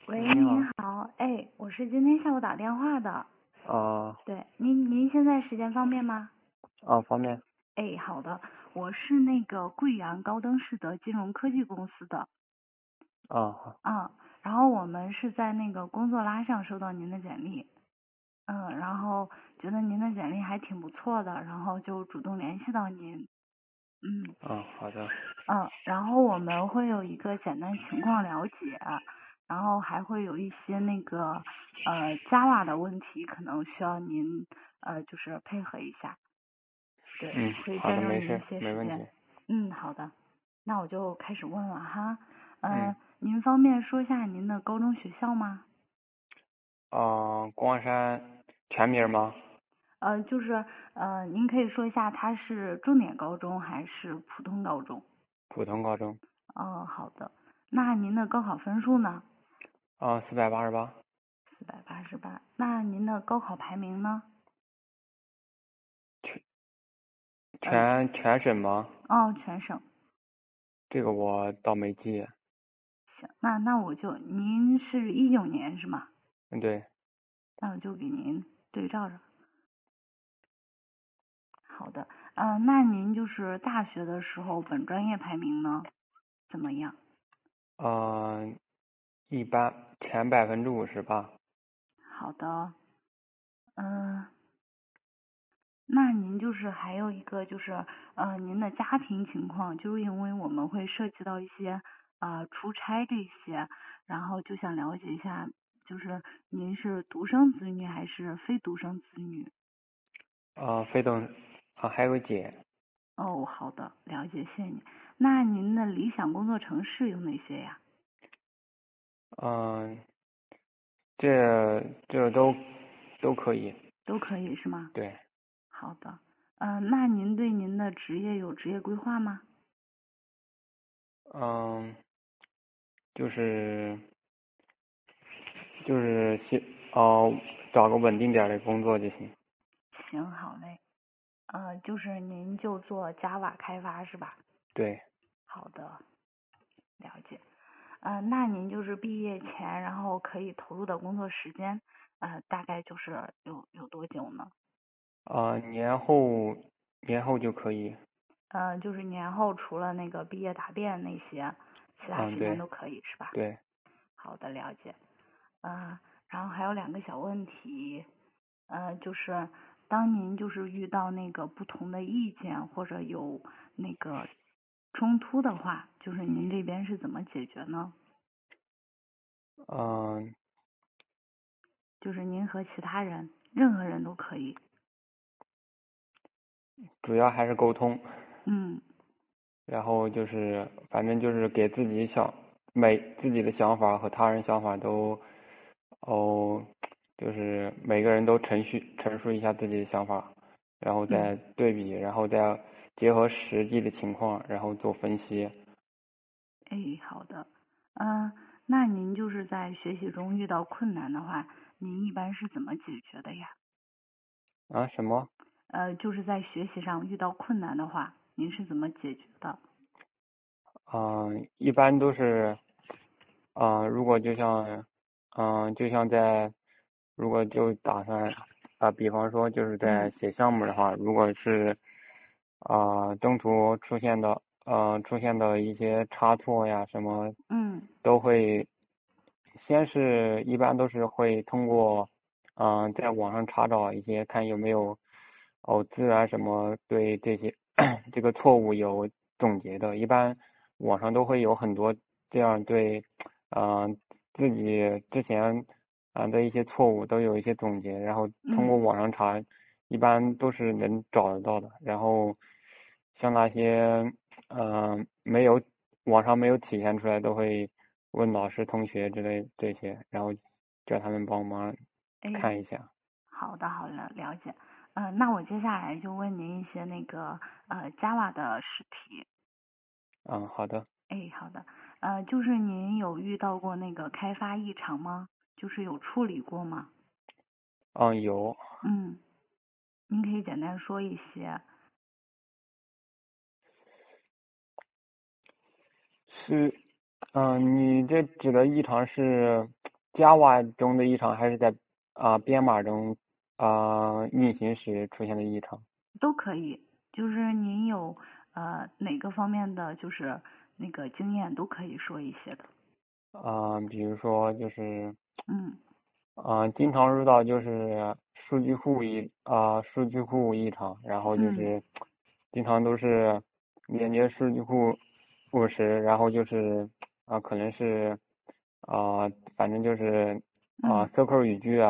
喂， 你好。 您好，哎，我是今天下午打电话的， 啊对，您现在时间方便吗？ 方便。 哎，好的，我是那个贵阳高登市的金融科技公司的， 好。 然后我们是在那个工作拉上收到您的简历，然后觉得您的简历还挺不错的，然后就主动联系到您， 好的。 然后我们会有一个简单情况了解，然后还会有一些那个Java 的问题，可能需要您就是配合一下，对，会好的， 占用您一没事， 些时间。 没问题。 好的，那我就开始问了哈。 嗯。 您方便说一下您的高中学校吗？ 光山全名吗？ 就是您可以说一下它是重点高中还是普通高中？ 普通高中。 好的。那您的高考分数呢 488。 ？488。那您的高考排名呢？ 全省吗？ 全省。 这个我倒没记。 行，那您是19年是吗？ 对。 那我就给您对照着。好的，那您就是大学的时候本专业排名呢怎么样？ 一般前50%吧。 好的，那您就是还有一个就是您的家庭情况，就是因为我们会涉及到一些出差这些，然后就想了解一下，就是您是独生子女还是非独生子女？ 非等还有个姐。 哦，好的，了解，谢谢你。那您的理想工作城市有哪些呀？ 嗯，这都可以。 都可以是吗？ 对。 好的，那您对您的职业有职业规划吗？ 嗯，就是就是找个稳定点的工作就行。 行，好嘞。就是您就做 Java 开发是吧？ 对。 好的，了解。那您就是毕业前，然后可以投入的工作时间，大概就是有多久呢？ 年后就可以。 就是年后除了那个毕业答辩那些，其他时间对都可以是吧？ 对。 好的，了解。然后还有2个小问题，就是当您就是遇到那个不同的意见或者有那个冲突的话，就是您这边是怎么解决呢？ 嗯， 就是您和其他人，任何人都可以。 主要还是沟通。 嗯然后就是反正就是给自己的想法和他人想法都，哦，就是每个人都陈述一下自己的想法，然后再对比，然后再结合实际的情况，然后做分析。 哎，好的。那您就是在学习中遇到困难的话，您一般是怎么解决的呀？ 什么？ 就是在学习上遇到困难的话，您是怎么解决的？ 一般都是，如果就像如果就打算比方说就是在写项目的话，如果是中途出现的一些差错呀什么，都会一般都是会通过在网上查找一些看有没有资源什么对这些这个错误有总结的，一般网上都会有很多这样对自己之前的一些错误都有一些总结，然后通过网上查，一般都是能找得到的。然后像那些没有网上没有体现出来，都会问老师、同学之类这些，然后叫他们帮忙看一下。 好的，好的，了解。那我接下来就问您一些那个Java 的试题。 好的。 哎，好的。就是您有遇到过那个开发异常吗？就是有处理过吗？ 有。 您可以简单说一些。 是，你这指的异常是 Java 中的异常，还是在编码中运行时出现的异常？ 都可以，就是您有哪个方面的就是那个经验都可以说一些的。 比如说就是嗯经常遇到就是数据库异常，然后就嗯是经常都是连接数据库时，然后就是可能是反正就是嗯 SQL 语句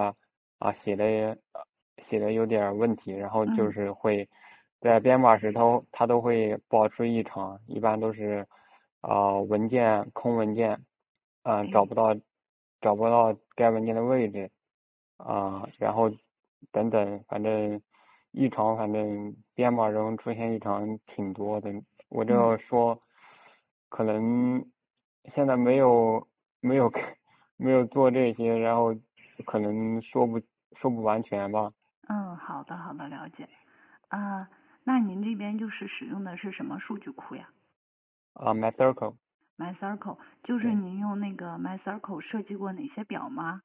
写的有点问题，然后就嗯， 是会在编码时它都会爆出异常，一般都是空文件， 哎找不到该文件的位置，然后等等，反正异常，反正编码中出现异常挺多的。我嗯这说，可能现在没有没有做这些，然后可能说不完全吧。 嗯，好的好的，了解。啊，那您这边就是使用的是什么数据库呀 MyCircle， ？MyCircle，就是对。 您用那个 MyCircle 设计过哪些表吗？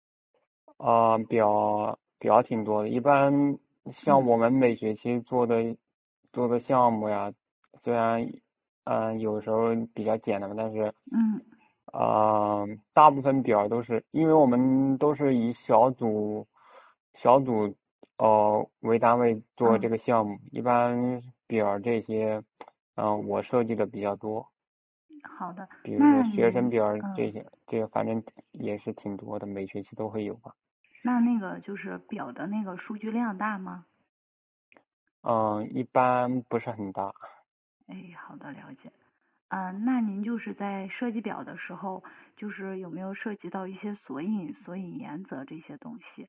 表挺多的，一般像嗯我们每学期做的项目呀，虽然有时候比较简单，但是嗯， 大部分表都是因为我们都是以小组为单位做这嗯， 个项目，一般表这些我设计的比较多， 好的。 比如说那学生您表这些，这个反正也是挺多的，每学期都会有吧。 那个就是表的那个数据量大吗？ 一般不是很大。 哎，好的，了解。那您就是在设计表的时候，就是有没有涉及到一些索引原则这些东西？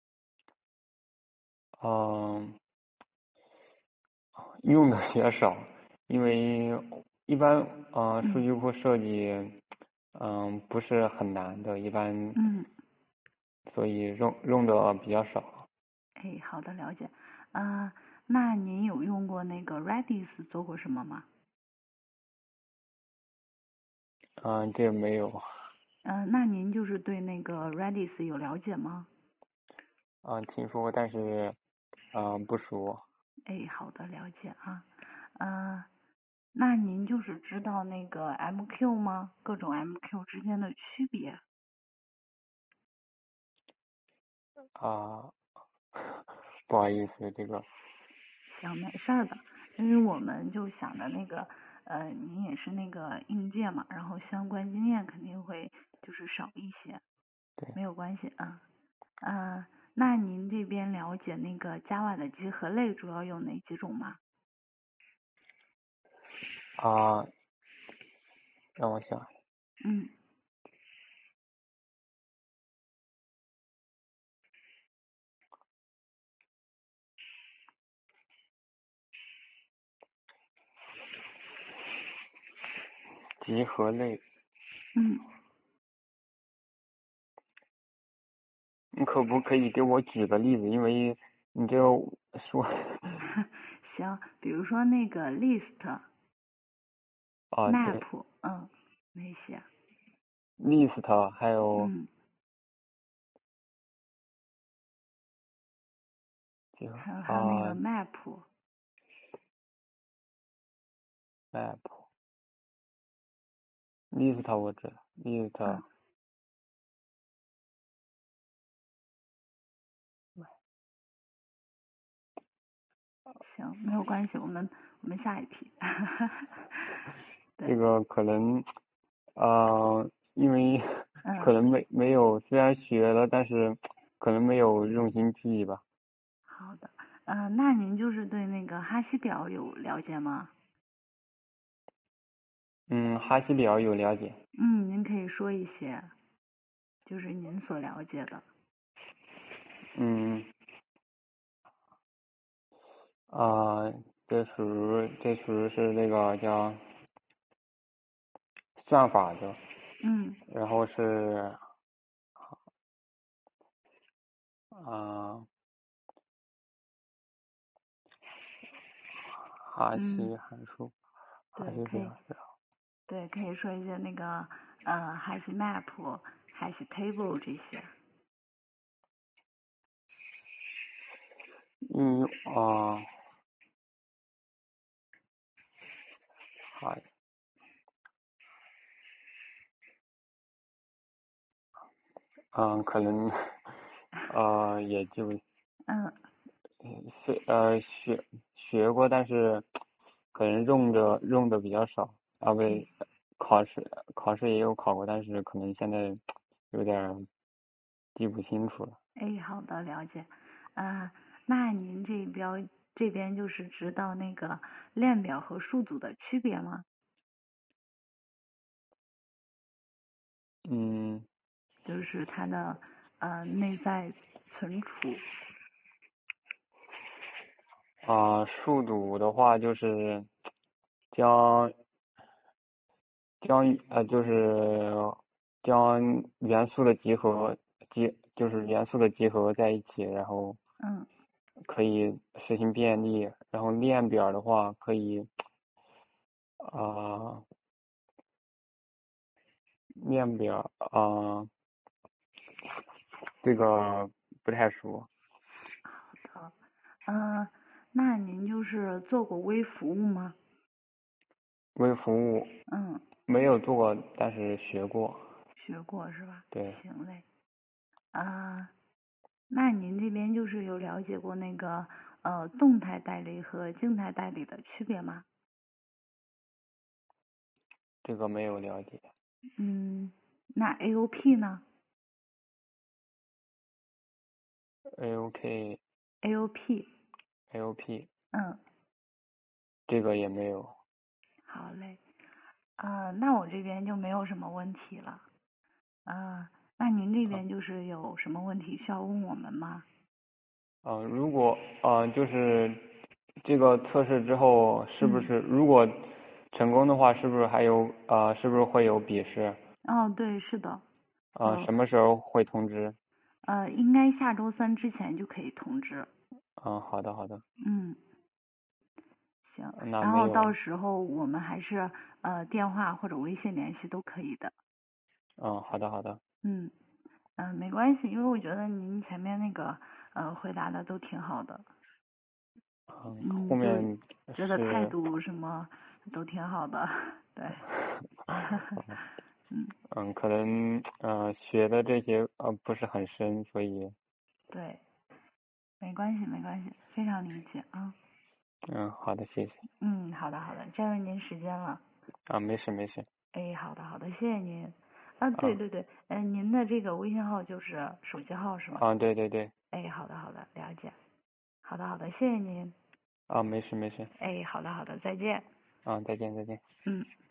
嗯，用的也少，因为一般数嗯据库设计不是很难的，一般嗯， 所以用的比较少。 哎，好的，了解。那您有用过那个 Redis 做过什么吗？ 这个没有。 那您就是对那个 Redis 有了解吗？ 听说过，但是不熟。 哎，好的，了解啊。那您就是知道那个 MQ 吗？各种 MQ 之间的区别？ 啊、不好意思，这个行，没事儿的，因为我们就想着那个，您也是那个应届嘛，然后相关经验肯定会就是少一些， 对没有关系啊。那您这边了解那个 Java 的集合类主要有哪几种吗？ 啊、让我想， 嗯集合类， 嗯， 你可不可以给我举个例子？因为你这个说行，比如说那个 list、 对 map，那些， list 还有嗯， 这个还有那个 map， map list 我知道 list 嗯，行，没有关系，我们下一题。对， 这个可能因为可嗯， 能没有，虽然学了，但是可能没有用心记忆吧。 好的，那您就是对那个哈希表有了解吗？ 哈希表有了解。 您可以说一些，就是您所了解的。 嗯啊、这属于是那个叫算法的， 嗯然后是啊、哈嗯， 希函数，哈对， 希表， 可以，对，可以说一些那个哈希 map、 hash table 这些。 好，可能也就学过，但是可能用的比较少啊，不，考试也有考过，但是可能现在有点记不清楚了。 好的，了解。那您这边就是知道那个链表和数组的区别吗？就是它的内在存储。 数组的话就是将就是将元素的就是元素的集合在一起，然后可以实行便利。然后链表的话可以链表这个不太熟。 好的，那您就是做过微服务吗？ 微服务没有做过，但是学过。 学过是吧？ 对。 行嘞。那您这边就是有了解过那个动态代理和静态代理的区别吗？ 这个没有了解。 那 AOP 呢 ？AOK。AOP。这个也没有。 好嘞。那我这边就没有什么问题了。那您这边就是有什么问题需要问我们吗？ 如果就是这个测试之后，是不是如果成功的话，是不是是不是会有笔试？ 对，是的。 什么时候会通知？ 应该下周3之前就可以通知。 好的。 行， 那然后到时候我们还是电话或者微信联系都可以的。 好的。 没关系，因为我觉得您前面那个回答的都挺好的。 后面觉得态度什么都挺好的，对。 可能学的这些不是很深，所以。 对，没关系，非常理解啊。 好的，谢谢。 好的，占用您时间了。 没事。 好的，谢谢您。对，您的这个微信号就是手机号是吗？ 对。 好的，了解。好的，谢谢您。 没事。 好的，再见。 再见。